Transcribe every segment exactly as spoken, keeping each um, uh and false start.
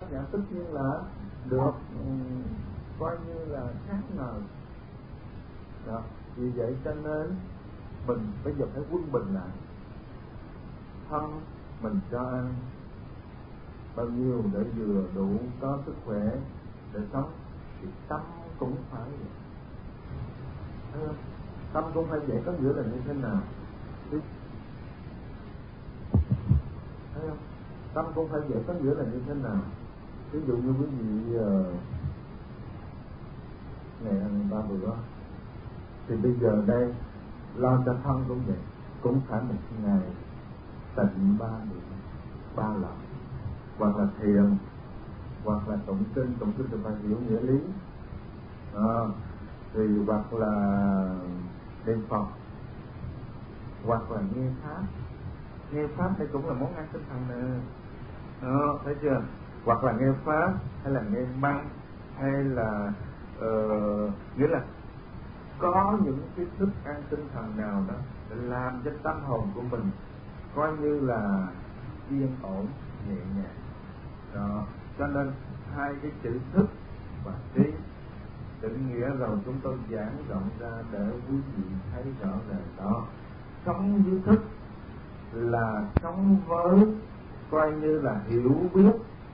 Dạ, tất nhiên là được um, coi như là khác nào. Đó. Vì vậy cho nên mình bây giờ phải quân bình lại. Thân mình cho ăn bao nhiêu để vừa đủ có sức khỏe để sống, thì tâm cũng phải vậy. Thấy không? Tâm cũng phải vậy, có nghĩa là như thế nào? Thấy không? Tâm cũng phải vậy, có nghĩa là như thế nào? Ví dụ như quý vị uh, ngày ăn ba bữa, thì bây giờ đây lo cho thân cũng vậy, cũng phải một ngày tịnh ba bữa, ba lần, hoặc là thiền, hoặc là tụng kinh. Tụng kinh thì phải hiểu nghĩa lý, à, thì hoặc là niệm Phật, hoặc là nghe pháp. Nghe pháp đây cũng là món ăn tinh thần nè, đó, thấy chưa? Hoặc là nghe pháp, hay là nghe băng, hay là uh, nghĩa là có những cái thức ăn tinh thần nào đó để làm cho tâm hồn của mình coi như là yên ổn, nhẹ nhàng. Đó, cho nên hai cái chữ thức và trí định nghĩa rồi chúng tôi giảng rộng ra để quý vị thấy rõ ràng. Đó, sống với thức là sống với coi như là hiểu biết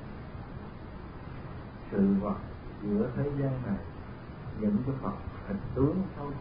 sự vật giữa thế gian này, những cái Phật hình tướng thôi.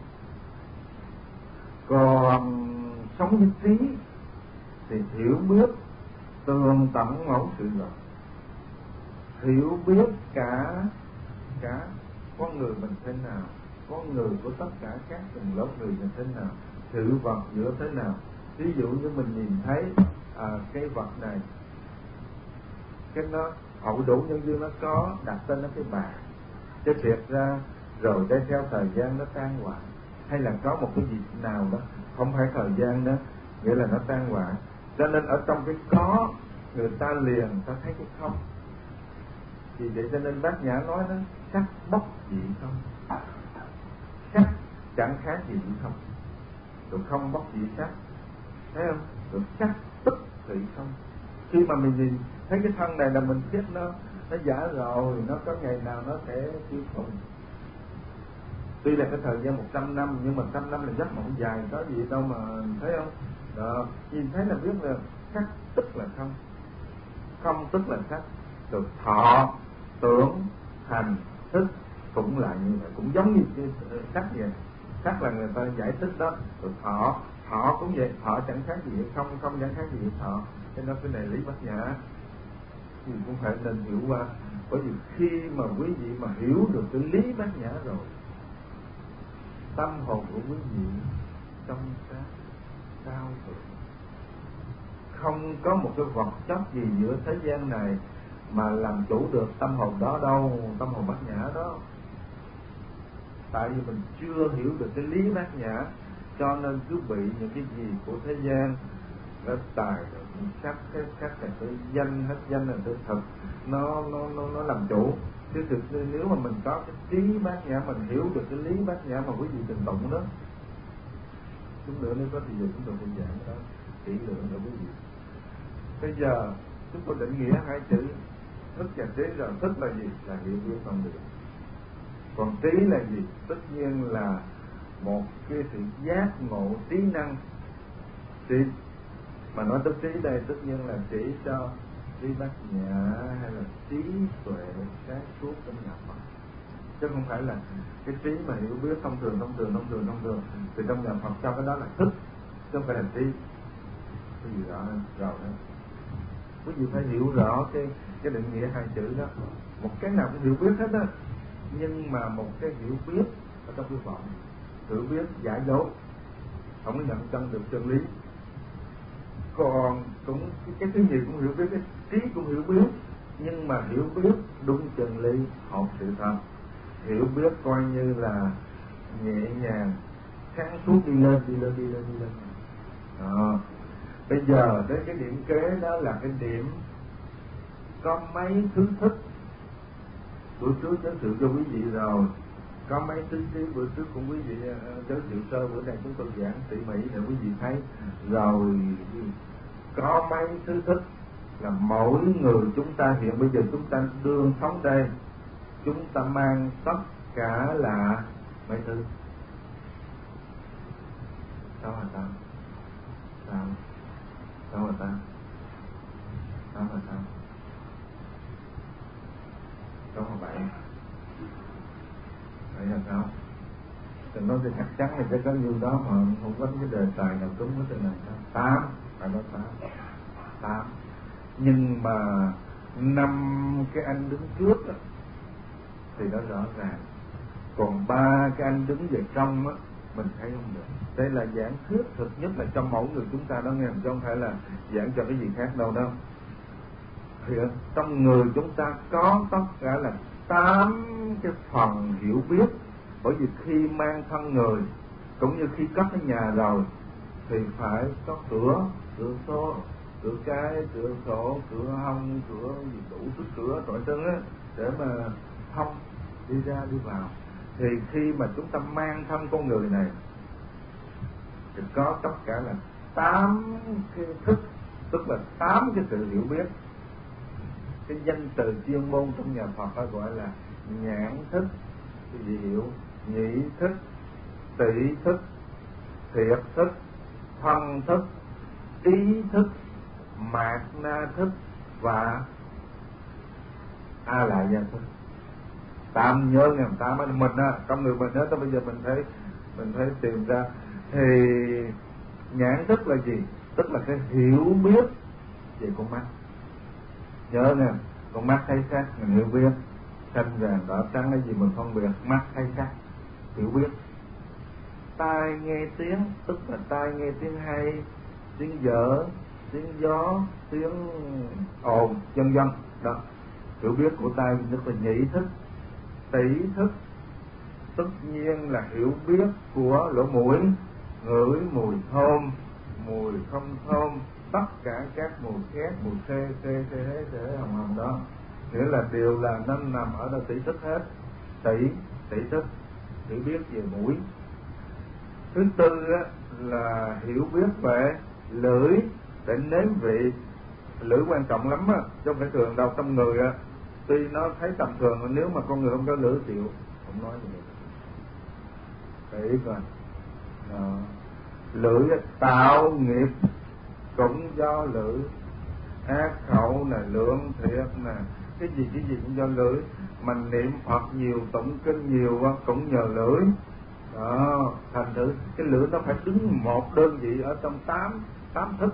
Còn sống với trí thì hiểu biết tường tận mẫu sự vật, hiểu biết cả cả con người mình thế nào, con người của tất cả các tầng lớp người như thế nào, sự vật giữa thế nào. Ví dụ như mình nhìn thấy à, cái vật này, cái nó hậu đủ nhân duyên nó có đặt tên nó cái bàn, cái thiệt ra rồi để theo thời gian nó tan hoại, hay là có một cái gì nào đó không phải thời gian đó, nghĩa là nó tan hoại. Cho nên ở trong cái có người ta liền ta thấy cái không. Vì vậy cho nên Bát Nhã nói nó sắc bất dị không, sắc chẳng khác gì không, rồi không bất dị sắc, thấy không? Rồi sắc tức thị không. Khi mà mình nhìn thấy cái thân này là mình biết nó nó giả rồi, nó có ngày nào nó sẽ tiêu cùng. Tuy là cái thời gian một trăm năm, nhưng mà trăm năm là giấc mộng dài, có gì đâu mà, thấy không? Đó, nhìn thấy là biết là sắc tức là không, không tức là sắc. Rồi thọ, tưởng, hành, thức cũng là như vậy, cũng giống như cái sắc vậy. Sắc là người ta giải thích đó. Rồi thọ, thọ cũng vậy, thọ chẳng khác gì không, không chẳng khác gì thọ. Cho nên cái này lý Bát Nhã thì cũng phải nên hiểu qua. Bởi vì khi mà quý vị mà hiểu được cái lý Bát Nhã rồi, tâm hồn của quý vị trong sáng cao thượng, không có một cái vật chất gì giữa thế gian này mà làm chủ được tâm hồn đó đâu, tâm hồn Bát Nhã đó. Tại vì mình chưa hiểu được cái lý Bát Nhã, cho nên cứ bị những cái gì của thế gian, nó tài, sắc, cái sắc là cái danh, hết danh là cái thực, nó nó nó nó làm chủ. Chứ thực sự nếu mà mình có cái trí Bát Nhã, mình hiểu được cái lý Bát Nhã mà quý vị từng tụng đó, chúng nữa nếu có thì giờ chúng tôi sẽ giảng đó kỹ lưỡng cho quý vị. Bây giờ chúng tôi định nghĩa hai chữ thức và trí rồi. Thức là gì? Là hiểu biết không được. Còn trí là gì? Tất nhiên là một cái sự giác ngộ trí năng. Trí mà nói tới trí đây tất nhiên là chỉ cho trí Bát Nhã hay là trí tuệ sáng suốt trong nhà Phật, chứ không phải là cái trí mà hiểu biết thông thường thông thường thông thường thông thường thì trong nhà Phật cho cái đó là thức, chứ không phải là trí. Cái gì rõ hơn rồi đó, quý vị phải hiểu rõ cái cái định nghĩa hai chữ đó. Một cái nào cũng hiểu biết hết á, nhưng mà một cái hiểu biết ở trong cái vọng, hiểu biết giả dối, không có nhận chân được chân lý. Còn cũng cái thứ gì cũng hiểu biết, cái trí cũng hiểu biết, nhưng mà hiểu biết đúng chân lý, học sự thật, hiểu biết coi như là nhẹ nhàng, sáng suốt đi lên, đi lên, đi lên, đi lên. Đó. Bây giờ đến cái điểm kế đó là cái điểm có mấy thứ thức. Bữa trước giới thiệu cho quý vị rồi, có mấy thứ trí bữa trước cũng quý vị uh, giới thiệu sơ, bữa nay chúng tôi giảng tỉ mỉ để quý vị thấy rồi. Có mấy thứ thức là mỗi người chúng ta hiện bây giờ chúng ta đương sống đây, chúng ta mang tất cả là mấy thứ. Sao là sao? Sao? Sao là sao? Sao là sao? Sao là vậy? Vậy là sao? Đừng nói thì chắc chắn là sẽ có nhiêu đó mà không có cái đề tài nào đúng với trên này. Tám, phải nói tám. Tám. Nhưng mà năm cái anh đứng trước đó, thì nó rõ ràng. Còn ba cái anh đứng về trong á, mình thấy không được. Đây là giảng thuyết thực nhất là trong mỗi người chúng ta đó nghe, chứ không phải là giảng cho cái gì khác đâu đâu. Thì trong người chúng ta có tất cả là tám cái phần hiểu biết. Bởi vì khi mang thân người, cũng như khi cất cái nhà rồi, thì phải có cửa, cửa số, cửa cái, cửa sổ, cửa hông, cửa gì đủ thứ cửa trọi trơn á, để mà thông đi ra đi vào. Thì khi mà chúng ta mang thân con người này thì có tất cả là tám cái thức, tức là tám cái sự hiểu biết. Cái danh từ chuyên môn trong nhà Phật phải gọi là nhãn thức, cái gì hiểu, nhĩ thức, tỷ thức, thiệt thức, thân thức, ý thức, mạt na thức và a lại gia thức. Tạm nhớ nghe, tạm mình á, trong người mình á, tới bây giờ mình thấy mình thấy tìm ra. Thì nhãn thức là gì? Tức là cái hiểu biết về con mắt. Nhớ nè, con mắt thấy sắc mình hiểu biết, xanh vàng đỏ trắng cái gì mình phân biệt, mắt thấy sắc hiểu biết. Tai nghe tiếng, tức là tai nghe tiếng hay, tiếng dở, tiếng gió, tiếng ồn, vân vân. Đó, hiểu biết của tai tức là nhĩ thức. Tỷ thức tất nhiên là hiểu biết của lỗ mũi, ngửi mùi thơm, mùi không thơm, tất cả các mùi khác, mùi xê xê xê xê xê hồng hồng đó, nghĩa là đều là nó nằm ở đâu tỷ thức hết. Tỷ tỷ thức hiểu biết về mũi. Thứ tư á, là hiểu biết về lưỡi để nếm vị. Lưỡi quan trọng lắm á, chứ không phải thường đâu. Trong người á, tuy nó thấy tầm thường, nếu mà con người không có lưỡi chịu không nói gì được. Để ý coi. Đó. Lưỡi tạo nghiệp cũng do lưỡi. Ác khẩu nè, lượng thiệt nè, cái gì cái gì cũng do lưỡi. Mình niệm Phật nhiều, tụng kinh nhiều cũng nhờ lưỡi. Đó, thành thử cái lưỡi nó phải đứng một đơn vị ở trong tám tám thức.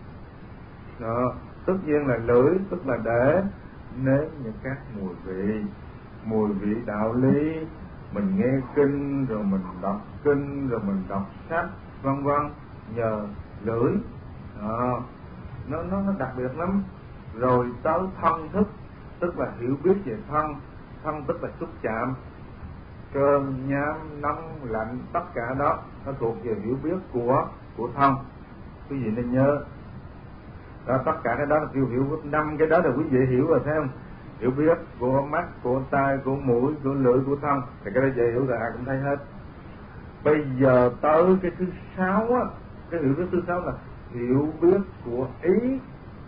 Đó, tất nhiên là lưỡi tức là để nếm những các mùi vị, mùi vị đạo lý. Mình nghe kinh rồi mình đọc kinh rồi mình đọc sách vân vân nhờ lưỡi. Đó, nó nó nó đặc biệt lắm. Rồi tới thân thức, tức là hiểu biết về thân. Thân tức là xúc chạm, cơn, nhám, nóng, lạnh, tất cả đó nó thuộc về hiểu biết của của thân. Quý vị nên nhớ. Đó, tất cả cái đó là kêu hiểu. Năm cái đó là quý vị hiểu rồi thấy không? Hiểu biết của mắt, của tai, của mũi, của lưỡi, của thân. Thì cái đó dễ hiểu rồi, ai cũng thấy hết. Bây giờ tới cái thứ sáu á, cái hiểu biết thứ sáu là hiểu biết của ý.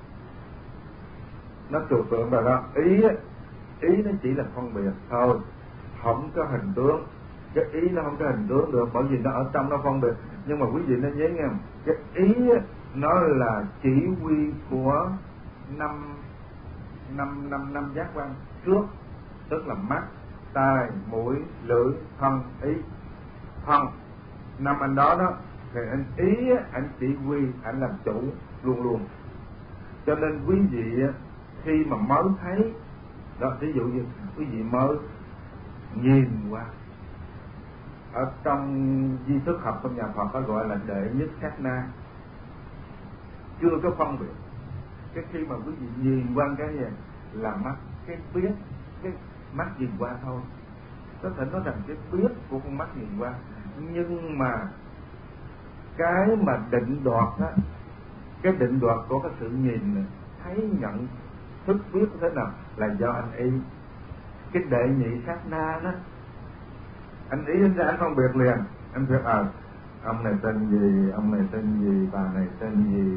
Nó trừu tượng rồi đó. Ý á, ý nó chỉ là phân biệt thôi, không có hình tướng. Cái ý nó không có hình tướng được, bởi vì nó ở trong nó phân biệt. Nhưng mà quý vị nên nhớ nghe, cái ý á, nó là chỉ huy của năm năm năm năm giác quan trước, tức là mắt, tai, mũi, lưỡi, thân, ý. Thân năm anh đó đó thì anh ý á, anh chỉ huy, anh làm chủ luôn luôn. Cho nên quý vị á, khi mà mới thấy đó, ví dụ như quý vị mới nhìn qua, ở trong di thức học trong nhà Phật có gọi là đệ nhất sát na, chưa có phân biệt. Cái khi mà quý vị nhìn qua cái gì là mắt, cái biết, cái mắt nhìn qua thôi, có thể nói rằng cái biết của con mắt nhìn qua. Nhưng mà cái mà định đoạt á, cái định đoạt của cái sự nhìn này, thấy nhận thức biết thế nào là do anh ý. Cái đệ nhị sát na đó, anh ý anh ra anh phân biệt liền. Anh biết à, ông này tên gì, ông này tên gì, bà này tên gì,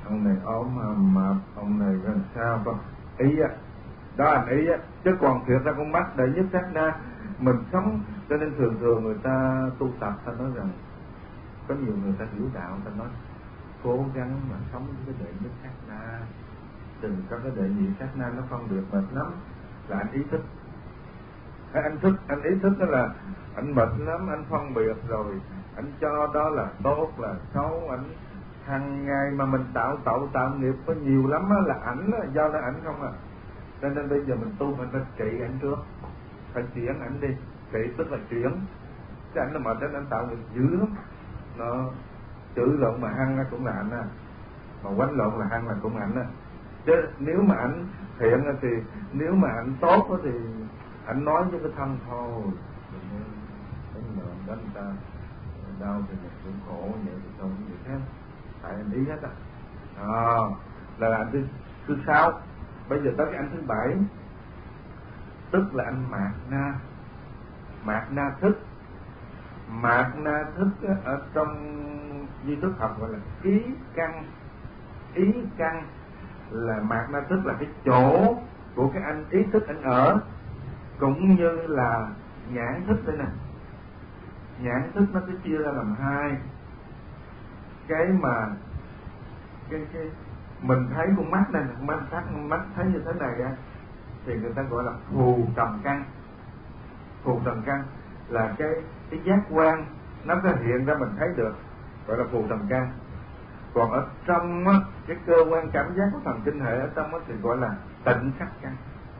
ông này ốm mập, ông này làm sao không ý á, đó anh ý á, chứ còn thiệt ra con mắt để nhất sát na mình sống. Cho nên thường thường người ta tu tập, ta nói rằng có nhiều người ta hiểu đạo, ta nói cố gắng mà sống với cái đệ nhất sát na, đừng có cái đệ nhị sát na nó phân biệt mệt lắm. Là anh ý thức, anh thức anh ý thức đó là anh mệt lắm, anh phân biệt rồi anh cho đó là tốt là xấu. Anh hàng ngày mà mình tạo tạo tạo nghiệp có nhiều lắm á, là ảnh á, do nó ảnh không à. Cho nên bây giờ mình tu phải phải trị ảnh trước, phải chuyển ảnh đi. Trị tức là chuyển, chứ ảnh là mệt đến anh tạo nghiệp dữ lắm. Nó chữ lộn mà hăng cũng là ảnh à, mà quánh lộn là hăng là cũng ảnh à. Chứ nếu mà ảnh thiện thì, nếu mà ảnh tốt thì ảnh nói với cái thân thôi, đánh lộn đánh ta đau thì mình cũng khổ, vậy thì không gì hết, tại anh ý hết á. À, là anh thứ thứ sáu. Bây giờ tới cái anh thứ bảy, tức là anh mạt na. Mạt na thức. Mạt na thức á, ở trong duy thức học gọi là ý căn. Ý căn là mạt na thức là cái chỗ của cái anh ý thức anh ở, cũng như là nhãn thức đây nè. Nhãn thức nó sẽ chia ra làm hai. Cái mà cái, cái mình thấy con mắt này, mắt mắt mắt thấy như thế này á, thì người ta gọi là phù trầm căn. Phù trầm căn là cái cái giác quan nó có hiện ra mình thấy được, gọi là phù trầm căn. Còn ở trong á, cái cơ quan cảm giác của thần kinh hệ ở trong á thì gọi là tịnh sắc căn.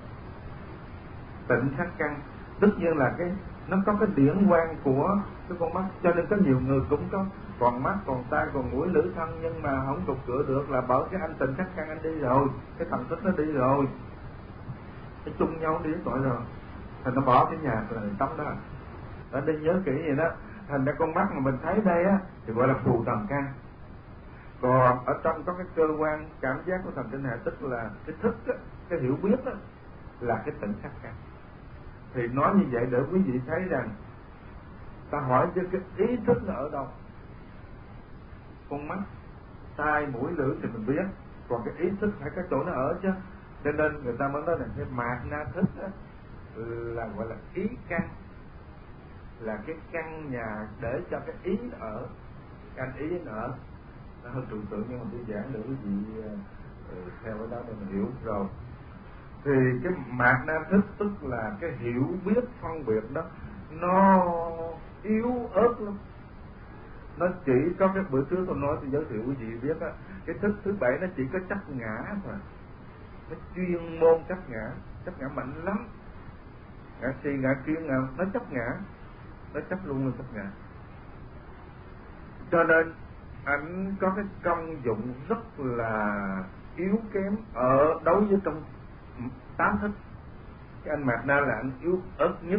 Tịnh sắc căn tất nhiên là cái nó có cái điển quang của cái con mắt. Cho nên có nhiều người cũng có còn mắt, còn tai, còn mũi, lưỡi, thân, nhưng mà không cục cửa được, là bởi cái anh tịnh sắc căn anh đi rồi, cái thần thức nó đi rồi, cái chung nhau đi tội rồi, thành nó bỏ cái nhà là tắm đó. Ở đây nhớ kỹ vậy đó. Thành ra con mắt mà mình thấy đây á thì gọi là phù trầm căn. Còn ở trong có cái cơ quan cảm giác của thần kinh hệ, tức là cái thức á, cái hiểu biết á, là cái tịnh sắc căn. Thì nói như vậy để quý vị thấy rằng ta hỏi cho cái ý thức nó ở đâu. Con mắt, tai, mũi, lưỡi thì mình biết, còn cái ý thức phải cái chỗ nó ở chứ. Cho nên người ta mới nói là cái mạt na thức đó, là gọi là ý căn, là cái căn nhà để cho cái ý nó ở, căn ý nó ở. Nó hơi trừu tượng nhưng mà tôi giảng để quý vị uh, theo cái đó để mình hiểu rồi. Thì cái mạt na thức tức là cái hiểu biết phân biệt đó, nó yếu ớt lắm. Nó chỉ có cái bữa trước tôi nói tôi giới thiệu quý vị biết á, cái thức thứ bảy nó chỉ có chấp ngã thôi. Nó chuyên môn chấp ngã, chấp ngã mạnh lắm. Ngã si, ngã kiến, ngã, nó chấp ngã, nó chấp luôn luôn chấp ngã. Cho nên ảnh có cái công dụng rất là yếu kém ở đối với trong tám thức. Cái anh mạt na là anh yếu ớt nhất,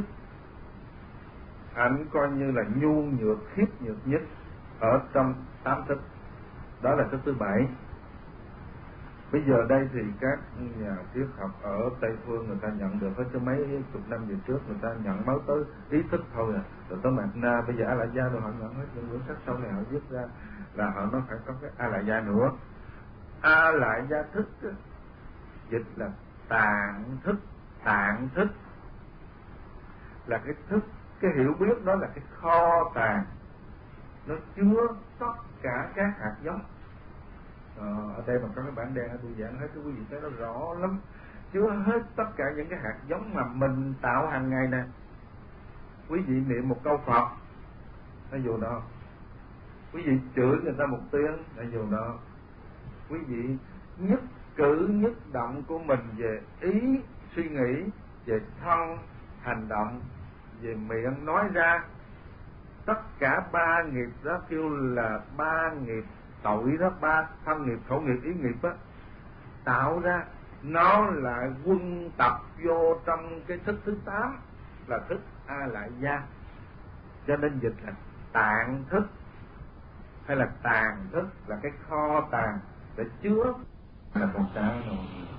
ảnh coi như là nhu nhược, khiếp nhược nhất ở trong tám thức. Đó là thức thứ bảy. Bây giờ đây thì các nhà triết học ở Tây Phương người ta nhận được hết, cho mấy chục năm về trước người ta nhận mới tới ý thức thôi à, rồi tới mạt na. Bây giờ A Lại Gia rồi họ nhận hết, những quyển sách sau này họ viết ra là họ nói phải có cái A Lại Gia nữa. A Lại Gia thức á, dịch là tạng thức. Tạng thức là cái thức, cái hiểu biết đó là cái kho tàng, nó chứa tất cả các hạt giống. Ờ, ở đây mà có cái bảng đen tôi giảng hết cho quý vị thấy nó rõ lắm, chứa hết tất cả những cái hạt giống mà mình tạo hàng ngày nè. Quý vị niệm một câu Phật nó vô đó, quý vị chửi người ta một tiếng nó vô đó, quý vị nhất cử nhất động của mình về ý suy nghĩ, về thân hành động, về miệng nói ra, tất cả ba nghiệp đó kêu là ba nghiệp tội đó, ba thân nghiệp, khẩu nghiệp, ý nghiệp á, tạo ra nó là quân tập vô trong cái thức thứ tám, là thức A Lại Gia. Cho nên dịch là tạng thức hay là tàng thức, là cái kho tàng để chứa. Là con cá rồi.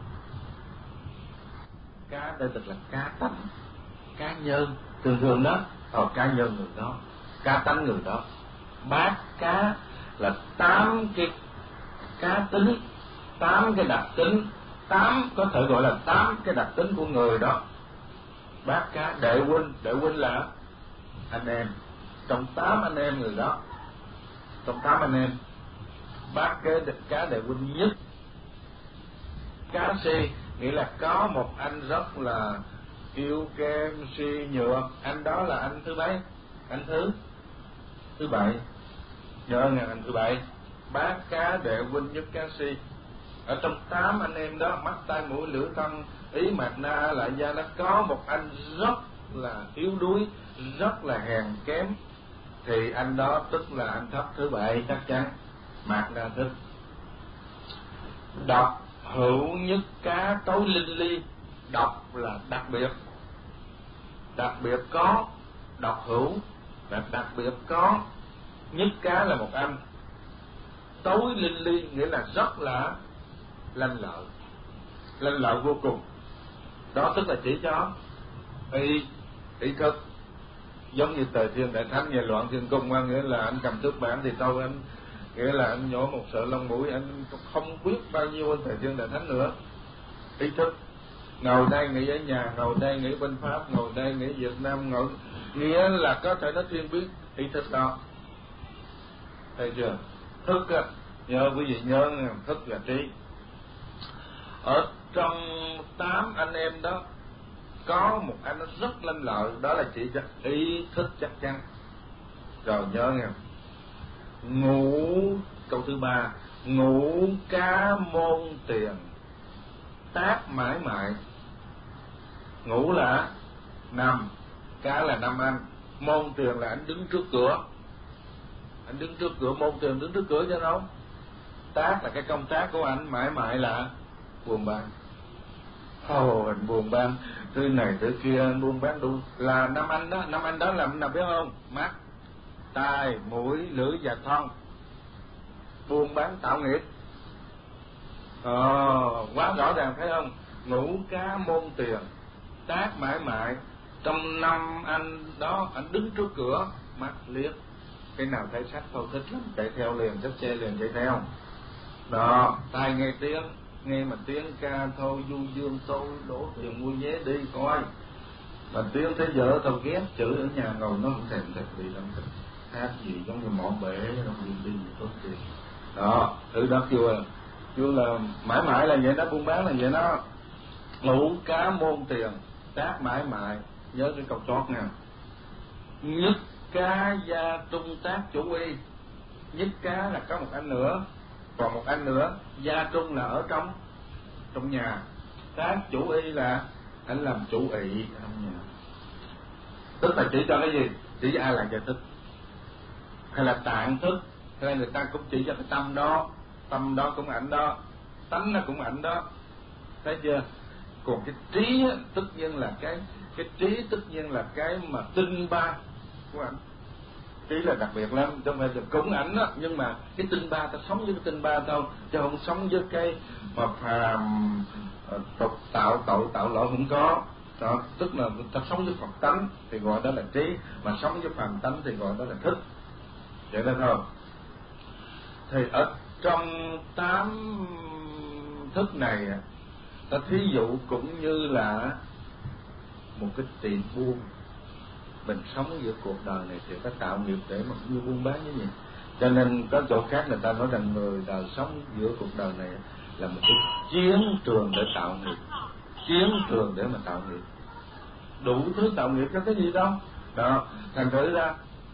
Cá đây tức là cá tánh, cá nhân, thường thường đó, ờ, cá nhân người đó, cá tánh người đó. Bát cá là tám cái cá tính, tám cái đặc tính, tám có thể gọi là tám cái đặc tính của người đó. Bác cá đệ huynh, đệ huynh là anh em, trong tám anh em người đó, trong tám anh em, bác cái cá đệ huynh nhất. Cá si nghĩa là có một anh rất là yêu kem si nhược, anh đó là anh thứ mấy? Anh thứ thứ bảy, nhớ nghe, anh thứ bảy. Bác cá đệ huynh nhất cá si. Ở trong tám anh em đó, mắt tai mũi lưỡi thân ý mạt na lại da, nó có một anh rất là yếu đuối, rất là hèn kém, thì anh đó tức là anh thấp thứ bảy chắc chắn, mạt na thức. Độc hữu nhất cá tối linh ly. Độc là đặc biệt, đặc biệt có, độc hữu là đặc biệt có, nhất cá là một anh, tối linh ly nghĩa là rất là lanh lợi, lanh lợi vô cùng. Đó tức là chỉ cho y ý thức. Giống như Tề Thiên Đại Thánh về loạn thiên cung, nghĩa là anh cầm thước bản thì tôi anh nghĩa là anh nhổ một sợi lông mũi, anh không biết bao nhiêu anh Tề Thiên Đại Thánh nữa. Ý thức, ngồi đây nghĩ ở nhà, ngồi đây nghĩ bên Pháp, ngồi đây nghĩ Việt Nam, ngồi nghĩa là có thể nó thiên biết ý thức đó. Thấy chưa? Thức á, nhớ quý vị nhớ, thức là trí. Ở trong tám anh em đó có một anh nó rất lanh lợi, đó là chỉ cho ý thức chắc chắn. Rồi nhớ nghe, ngũ, câu thứ ba, ngũ cá môn tiền tác mãi mại. Ngũ là năm, cá là năm anh, môn tiền là anh đứng trước cửa, anh đứng trước cửa, môn tiền đứng trước cửa cho đâu. Tác là cái công tác của anh, mãi mại là buôn bán. Ồ, oh, anh buôn bán thứ này thứ kia, anh buôn bán đủ là năm anh đó. Năm anh đó là nào biết không? Mắt, tai, mũi, lưỡi và thân. Buôn bán tạo nghiệp. Ồ, oh, quá rõ ràng thấy không? Ngũ cá môn tiền tác mãi mại. Trong năm anh đó, anh đứng trước cửa, mắt liếc, cái nào thấy sách thôi thích lắm, chạy theo liền, xách xe liền chạy theo. Đó, tai nghe tiếng, nghe mà tiếng ca thôi du dương tôi đổ tiền mua vé đi coi. Mà tiếng thế vợ tao ghét chửi ở nhà ngồi nó không thèm thèm đi lắm, hát gì giống như mỏ bể, không đi đi tốt tiền. Đó, thứ đó kêu là kêu là mãi mãi là vậy đó, buôn bán là vậy đó. Ngũ cá môn tiền tác mãi mại, nhớ cái câu chót nè. Nhất cá gia trung tác chủ y. Nhất cá là có một anh nữa, còn một anh nữa, gia trung là ở trong trong nhà, tác chủ y là anh làm chủ ị trong nhà. Tức là chỉ cho cái gì? Chỉ cho ai là giải thức, hay là tạng thức, hay là người ta cũng chỉ cho cái tâm đó, tâm đó cũng ảnh đó, tánh nó cũng ảnh đó, thấy chưa? Còn cái trí á, tất nhiên là cái cái trí tất nhiên là cái mà tinh ba của ảnh. Trí là đặc biệt lắm, cho nên là cũng ảnh đó, nhưng mà cái tinh ba ta sống với cái tinh ba thôi, chứ không sống với cái mà phàm tục tạo tội tạo lỗi không có. Đó, tức là ta sống với Phật tánh thì gọi đó là trí, mà sống với phàm tánh thì gọi đó là thức. Vậy đó thôi. Thì ở trong tám thức này, ta thí dụ cũng như là một cái tiệm buôn, mình sống giữa cuộc đời này thì ta tạo nghiệp để mà như buôn bán như vậy. Cho nên có chỗ khác người ta nói rằng người đời sống giữa cuộc đời này là một cái chiến trường để tạo nghiệp, chiến trường để mà tạo nghiệp, đủ thứ tạo nghiệp cho cái gì đâu. Đó, thành thử ra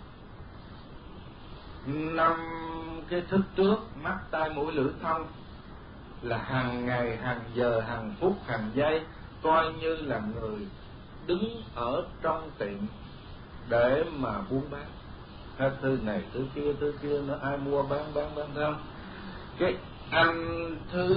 năm cái thức trước, mắt tai mũi lưỡi thân là hàng ngày, hàng giờ, hàng phút, hàng giây, coi như là người đứng ở trong tiệm để mà buôn bán hết thứ này thứ kia thứ kia, nó ai mua bán bán bán không. Cái anh thứ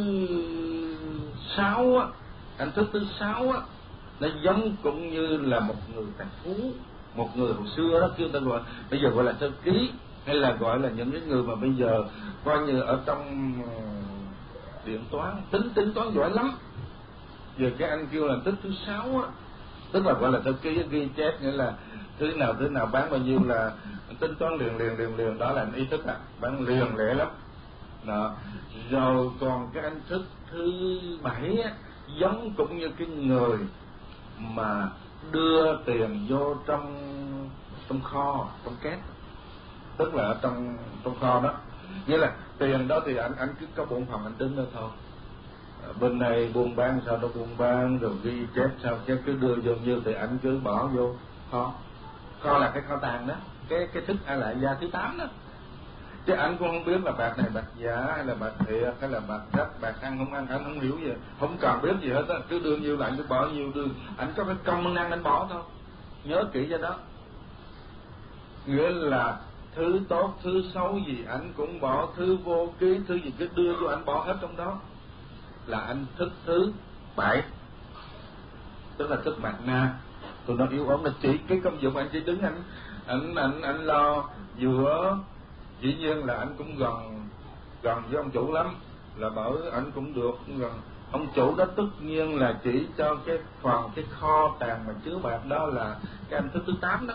sáu á, anh thức thứ sáu á, nó giống cũng như là một người tài phú, một người hồi xưa đó kêu ta gọi, bây giờ gọi là thư ký, hay là gọi là những cái người mà bây giờ coi như ở trong điện toán, tính tính toán giỏi lắm. Giờ cái anh kêu là thức thứ sáu á, tức là gọi là thư ký, ghi chép, nghĩa là thứ nào thứ nào bán bao nhiêu là tính toán liền liền liền liền, đó là ý thức à, bán liền lẻ lắm. đó. Rồi còn cái anh thức thứ bảy á, giống cũng như cái người mà đưa tiền vô trong trong kho, trong két, tức là ở trong trong kho đó, nghĩa là tiền đó thì anh anh cứ có bổn phận anh tính đó thôi. À, bên này buôn bán sao đó buôn bán, rồi ghi chép sao chép, cứ đưa vô như thì anh cứ bỏ vô kho. Kho là cái kho tàng đó, cái cái thức A Lại Gia thứ tám đó. Chứ anh cũng không biết là bạc này bạc giả hay là bạc thiệt hay là bạc đất, bạc ăn không ăn, anh không hiểu gì, không cần biết gì hết á, cứ đưa nhiêu là anh cứ bỏ nhiêu, đưa anh có cái công năng anh bỏ thôi, nhớ kỹ cho đó. Nghĩa là thứ tốt thứ xấu gì anh cũng bỏ, thứ vô ký thứ gì cứ đưa vô anh bỏ hết trong đó, là anh thức thứ bảy, tức là thức mạt na. Tụi nó yếu ớm là chỉ cái công dụng anh chỉ đứng anh anh anh anh lo giữa, dĩ nhiên là anh cũng gần gần với ông chủ lắm, là bởi anh cũng được gần ông chủ đó, tất nhiên là chỉ cho cái phần cái kho tàng mà chứa bạc đó là cái anh thức thứ tám đó.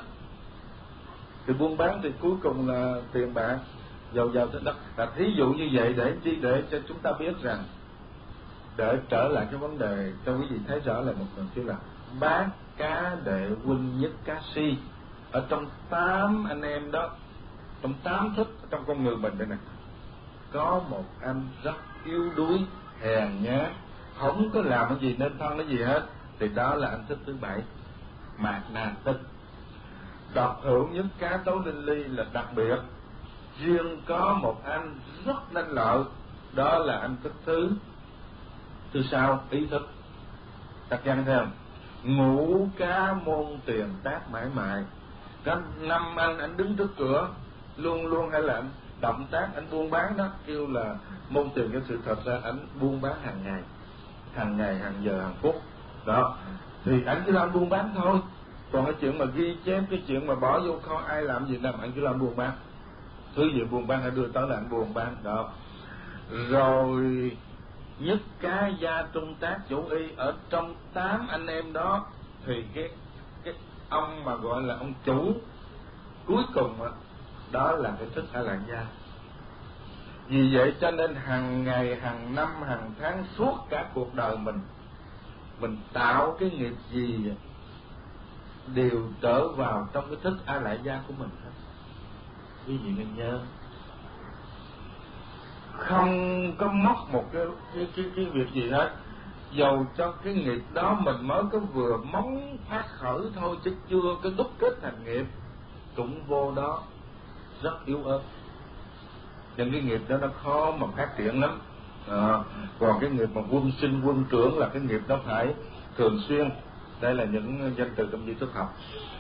Thì buôn bán thì cuối cùng là tiền bạc giàu giàu trên đất. Là thí dụ như vậy để chi, để cho chúng ta biết rằng, để trở lại cái vấn đề cho quý vị thấy rõ lại một lần chứ, là bác cá đệ huynh nhất cá si, ở trong tám anh em đó, trong tám thức trong con người mình đây này, có một anh rất yếu đuối, hèn nhát, không có làm cái gì nên thân cái gì hết, thì đó là anh thức thứ bảy, mạt na thức. Độc hữu nhất cá tấu linh ly là đặc biệt, riêng có một anh rất nên lợi, đó là anh thức thứ thứ sau, ý thức. Chắc chắn thấy không? Ngũ cá môn tiền tác mãi mãi, có năm anh anh đứng trước cửa luôn luôn, hay là anh động tác anh buôn bán đó, kêu là môn tiền. Cái sự thật ra anh buôn bán hàng ngày, hàng ngày hàng giờ hàng phút đó, thì anh chỉ làm buôn bán thôi. Còn cái chuyện mà ghi chép, cái chuyện mà bỏ vô kho ai làm gì làm, anh cứ làm buôn bán, thứ gì buôn bán anh đưa tới là anh buôn bán đó. Rồi nhất cá gia trung tác chủ y, ở trong tám anh em đó thì cái cái ông mà gọi là ông chủ cuối cùng đó, đó là cái thức A Lại Gia. Vì vậy cho nên hàng ngày, hàng năm, hàng tháng, suốt cả cuộc đời mình, mình tạo cái nghiệp gì đều trở vào trong cái thức A Lại Gia của mình hết. Quý vị nên nhớ, không có mất một cái cái cái, cái việc gì hết. Dầu cho cái nghiệp đó mình mới có vừa móng phát khởi thôi, chứ chưa có đúc kết thành nghiệp, cũng vô đó rất yếu ớt. Nên cái nghiệp đó nó khó mà phát triển lắm. À, còn cái nghiệp mà quân sinh quân trưởng là cái nghiệp đó phải thường xuyên. Đây là những danh từ trong di thức học.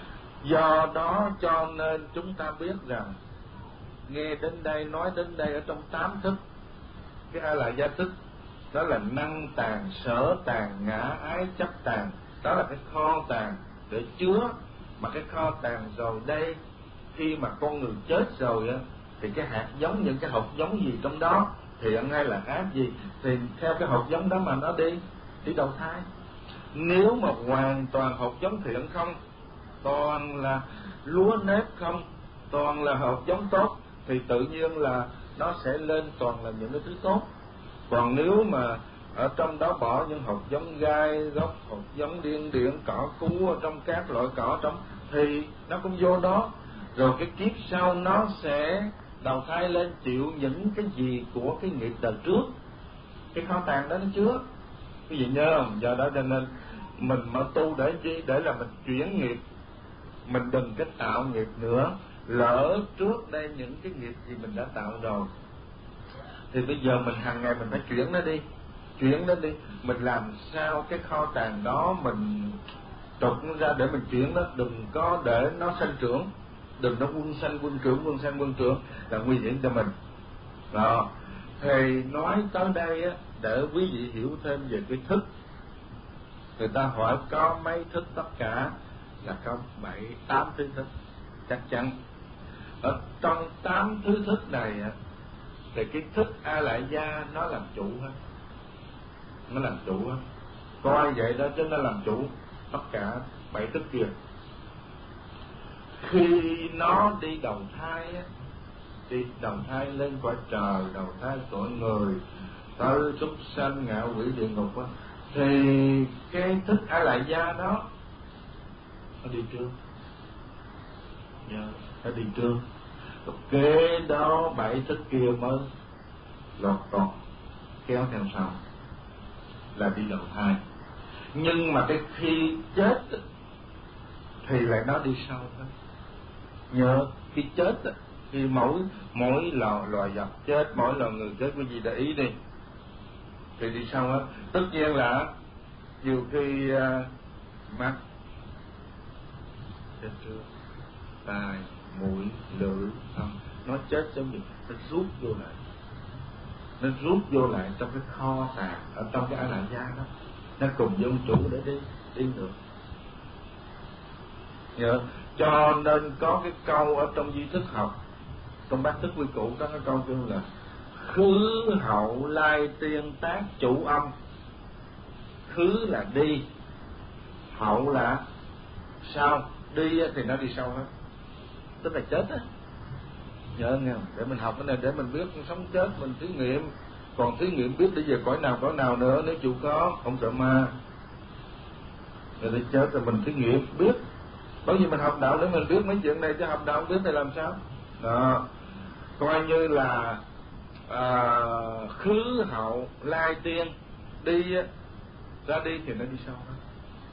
Do đó cho nên chúng ta biết rằng, nghe đến đây, nói đến đây, ở trong tám thức, cái A Lại Gia thức đó là năng tàng, sở tàng, ngã ái chấp tàng, đó là cái kho tàng để chứa. Mà cái kho tàng rồi đây, khi mà con người chết rồi á, thì cái hạt giống, những cái hột giống gì trong đó, thiện hay là ác gì, thì theo cái hột giống đó mà nó đi đi đầu thai. Nếu mà hoàn toàn hột giống thiện không, toàn là lúa nếp không, toàn là hột giống tốt, thì tự nhiên là nó sẽ lên toàn là những cái thứ tốt. Còn nếu mà ở trong đó bỏ những hột giống gai gốc, hột giống điên điển, cỏ cú ở trong các loại cỏ trong, thì nó cũng vô đó. Rồi cái kiếp sau nó sẽ đầu thai lên chịu những cái gì của cái nghiệp đời trước. Cái kho tàng đó nó chứa. Quý vị nhớ không? Do đó cho nên mình mà tu để chi? Để là mình chuyển nghiệp, mình đừng cái tạo nghiệp nữa. Lỡ trước đây những cái nghiệp gì mình đã tạo rồi, thì bây giờ mình hàng ngày mình phải chuyển nó đi, chuyển nó đi. Mình làm sao cái kho tàng đó mình trục nó ra để mình chuyển nó, đừng có để nó sanh trưởng, đừng nó quân sanh quân trưởng, quân sanh quân trưởng là nguy hiểm cho mình. Đó. Thì nói tới đây á, để quý vị hiểu thêm về cái thức. Người ta hỏi có mấy thức tất cả, là có bảy, tám thứ thức. Chắc chắn ở trong tám thứ thức này á, thì cái thức A Lại Gia nó làm chủ hết, nó làm chủ hết. Coi vậy đó chứ nó làm chủ tất cả bảy thức kia. Khi nó đi đầu thai á, đi đầu thai lên cõi trời, đầu thai cõi người, tới súc sanh, ngạ quỷ, địa ngục á, thì cái thức A Lại Gia đó nó đi trước, yeah, nó đi trước, rồi kế đó bảy thức kia mới lọt đọt kéo theo sau là đi đầu thai. Nhưng mà cái khi chết thì lại nó đi sau thôi. Nhớ khi chết thì mỗi mỗi loài loài vật chết, mỗi loài người chết, quý vị để ý đi, thì đi sau hết. Tất nhiên là nhiều khi uh, mắt chết trước, tai, mũi, lưỡi, thân, nó chết giống như nó rút vô lại, nó rút vô lại trong cái kho tàng ở trong cái A Lại Gia đó, nó cùng với ông chủ để đi đi được. Nhớ, cho nên có cái câu ở trong duy thức học, trong bát thức quy củ có cái câu kêu là khứ hậu lai tiên tác chủ âm. Khứ là đi, hậu là sau, đi thì nó đi sau hết, tức là chết á. Nhớ nghe không? Để mình học cái này để mình biết sống chết, mình thí nghiệm. Còn thí nghiệm biết đi về cõi nào cõi nào nữa, nếu chịu có, không sợ ma. Rồi đi chết rồi mình thí nghiệm biết. Bởi vì mình học đạo để mình biết mấy chuyện này, chứ học đạo không biết thì làm sao? Đó, coi như là à, khứ hậu lai tiên, đi ra đi thì nó đi sau đó.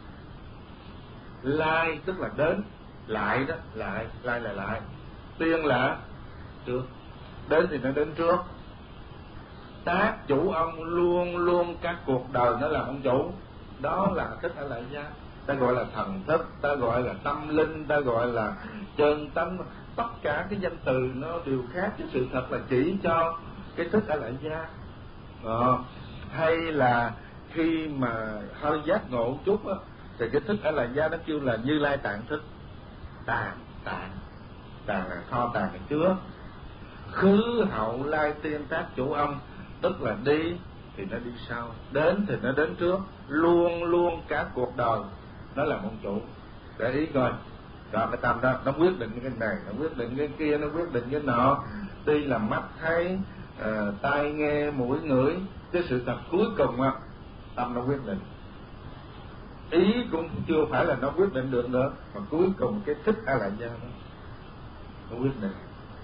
Lai tức là đến, lại đó, lại, lai là lại. Tiên là trước, đến thì nó đến trước. Tác chủ ông luôn luôn các cuộc đời nó là ông chủ. Đó là thức A Lại Gia. Ta gọi là thần thức, ta gọi là tâm linh, ta gọi là chân tâm. Tất cả cái danh từ nó đều khác, chứ sự thật là chỉ cho cái thức A Lại Gia. Đó. Hay là khi mà hơi giác ngộ một chút á, thì cái thức A Lại Gia nó kêu là Như Lai Tạng thức. Tạng, tạng, tạng là kho tàng là chứa. Khứ hậu lai tiên tác chủ âm, tức là đi thì nó đi sau, đến thì nó đến trước, luôn luôn cả cuộc đời nó là ông chủ. Để ý coi, rồi cái tâm đó nó quyết định cái này, nó quyết định cái kia, nó quyết định cái nọ. Tuy là mắt thấy, uh, tai nghe, mũi ngửi, cái sự thật cuối cùng á, tâm nó quyết định. Ý cũng chưa phải là nó quyết định được nữa, mà cuối cùng cái thức A Lại Gia đó nó quyết định.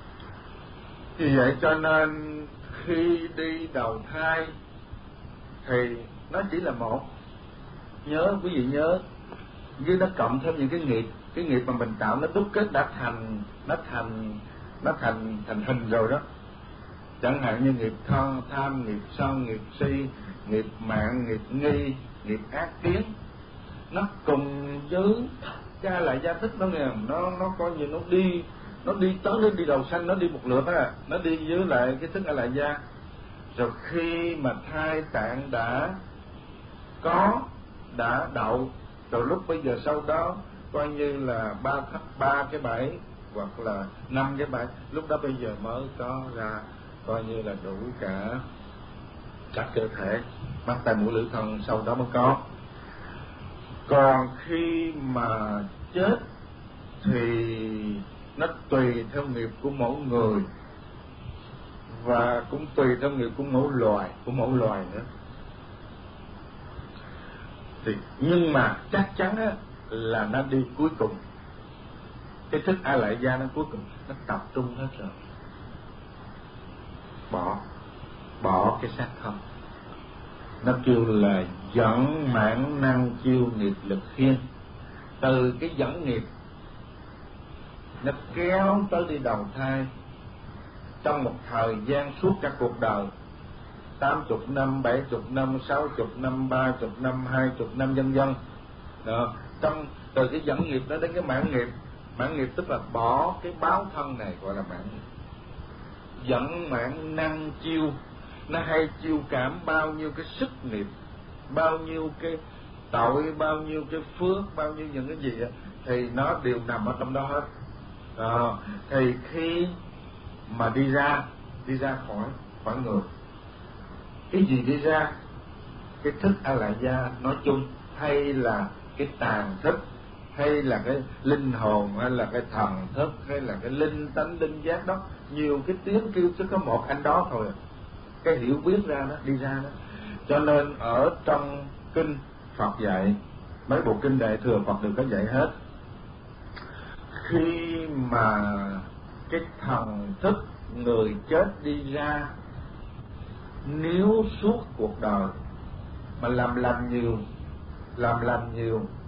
Vì vậy cho nên khi đi đầu thai thì nó chỉ là một. Nhớ, quý vị nhớ, với nó cộng thêm những cái nghiệp, cái nghiệp mà mình tạo nó đúc kết đã thành, nó thành, nó thành thành hình rồi đó. Chẳng hạn như nghiệp thân, tham, nghiệp sân, nghiệp si, nghiệp mạng, nghiệp nghi, nghiệp ác kiến, nó cùng với cái lại gia thức đó nghe, nó nó coi như nó đi, nó đi tới nó đi đầu xanh, nó đi một lượt á, nó đi với lại cái thức A Lại Gia. Rồi khi mà thai tạng đã có, đã đậu, rồi lúc bây giờ sau đó coi như là ba ba cái bẫy hoặc là năm cái bẫy, lúc đó bây giờ mới có ra, coi như là đủ cả các cơ thể, mắt tai mũi lưỡi thân, sau đó mới có. Còn khi mà chết thì nó tùy theo nghiệp của mỗi người và cũng tùy theo nghiệp của mỗi loài, của mỗi loài nữa. Thì nhưng mà chắc chắn á, là nó đi cuối cùng. Cái thức A Lại Gia nó cuối cùng nó tập trung hết rồi, bỏ bỏ cái xác thân. Nó kêu là dẫn mãn năng chiêu nghiệp lực khiên. Từ cái dẫn nghiệp nó kéo tới đi đầu thai trong một thời gian suốt cả cuộc đời, tám chục năm, bảy chục năm, sáu chục năm, ba chục năm, hai chục năm, vân vân. Đó, trong từ cái dẫn nghiệp đó đến cái mãn nghiệp. Mãn nghiệp tức là bỏ cái báo thân này, gọi là mãn nghiệp. Dẫn mãn năng chiêu, nó hay chiêu cảm bao nhiêu cái sức nghiệp, bao nhiêu cái tội, bao nhiêu cái phước, bao nhiêu những cái gì đó, thì nó đều nằm ở trong đó hết. Đó, thì khi mà đi ra, đi ra khỏi khỏi người, cái gì đi ra? Cái thức A Lại Gia nói chung hay là cái tàn thức hay là cái linh hồn, hay là cái thần thức, hay là cái linh tánh linh giác đó, nhiều cái tiếng kêu chứ có một anh đó thôi. Cái hiểu biết ra đó, đi ra đó. Cho nên ở trong kinh Phật dạy, mấy bộ kinh Đại Thừa Phật đều có dạy hết. Khi mà cái thần thức người chết đi ra, nếu suốt cuộc đời mà làm lành nhiều, làm lành nhiều